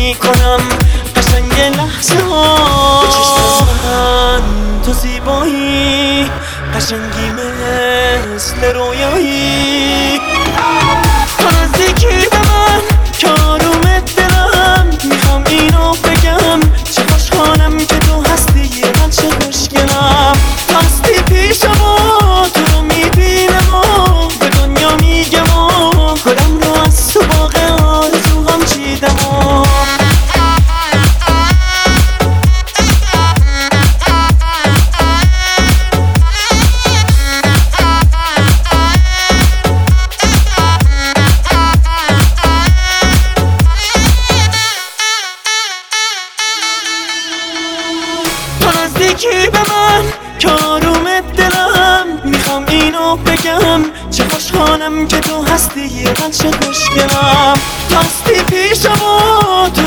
میکنم قشنگ لحظه ها به چشم من تو زیبایی قشنگی مثل رویایی تو نزدیکی به من که آروم دلم میخوام اینو بگم چه خوشحالم که تو هستی من چه خوشگلم تو هستی پیشم و تو رو میبینم و به دنیا میگم و خودم رو از تو باغ آرزوهام چیدم و تو نزدیکی به من که آروم دلم میخوام اینو بگم چه خوشحالم که تو هستی من چه خوشگلم تو هستی پیشم و تو